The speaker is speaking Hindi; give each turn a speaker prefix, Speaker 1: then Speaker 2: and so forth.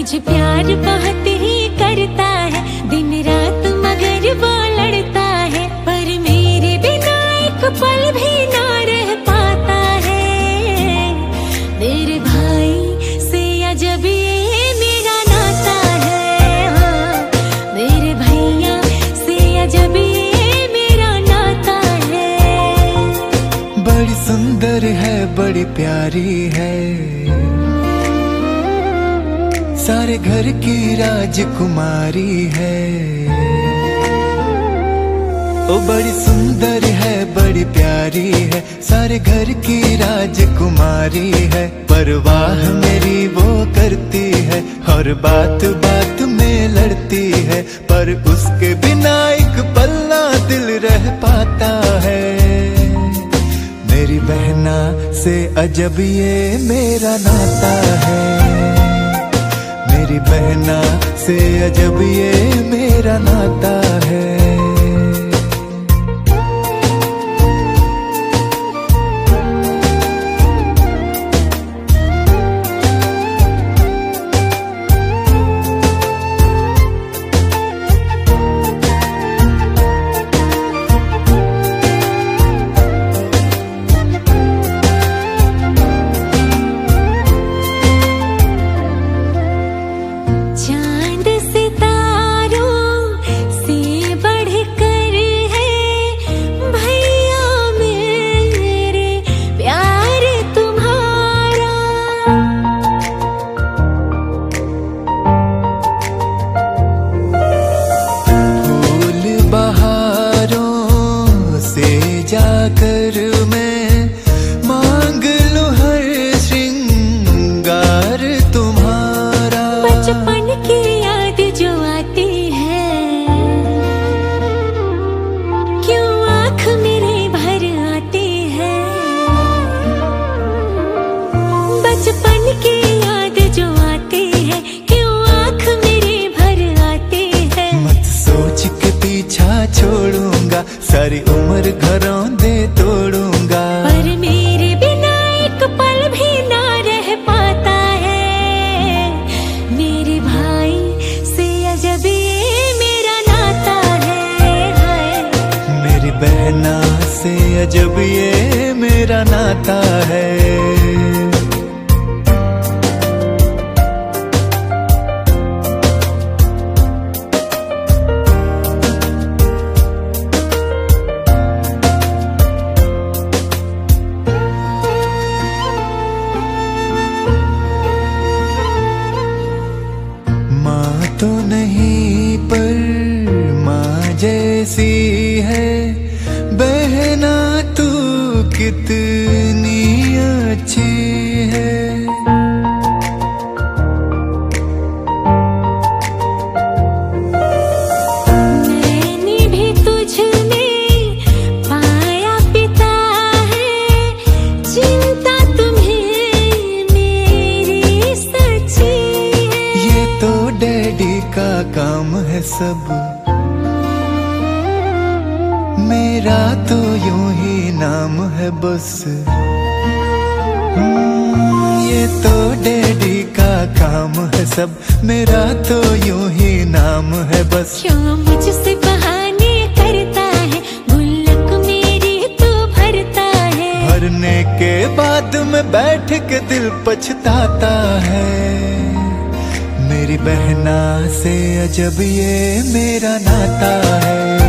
Speaker 1: मुझे प्यार बहुत ही करता है, दिन रात मगर वो लड़ता है, पर मेरे बिना एक पल भी ना रह पाता है। मेरे भाई से अजब ये मेरा नाता है, हाँ मेरे भैया से अजब ये मेरा नाता है।
Speaker 2: बड़ी सुंदर है, बड़ी प्यारी है, सारे घर की राजकुमारी है। ओ बड़ी सुंदर है, बड़ी प्यारी है, सारे घर की राजकुमारी है। परवाह मेरी वो करती है और बात बात में लड़ती है, पर उसके बिना एक पल ना दिल रह पाता है। मेरी बहना से अजब ये मेरा नाता है, मेरी बहना से अजब ये मेरा नाता है। जाकर मैं मांग लूं हर श्रृंगार तुम्हारा।
Speaker 1: बचपन की याद जो आती है, क्यों आँख मेरे भर आती है। बचपन की याद जो आती है, क्यों आँख मेरे भर आती है।
Speaker 2: मत सोच के पीछा छोड़ूंगा, सारी उम्र घरों दे तोड़ूंगा,
Speaker 1: पर मेरे बिना एक पल भी ना रह पाता है। मेरे भाई से अजब ये मेरा नाता है,
Speaker 2: मेरी बहना से अजब ये मेरा नाता है। तो नहीं पर माँ जैसी है, बहना तू कितनी अच्छी है।
Speaker 1: मैंने भी तुझ में पाया पिता है, चिंता तुम्हें मेरी सच्ची है।
Speaker 2: ये तो डैडी का काम है सब, मेरा तो यूं ही नाम है बस। ये तो डैडी का काम है सब, मेरा तो यूं ही नाम है बस।
Speaker 1: क्यों मुझसे बहाने करता है, गुल्लक मेरी तो भरता है।
Speaker 2: भरने के बाद में बैठ के दिल पछताता है। मेरी बहना से अजब ये मेरा नाता है।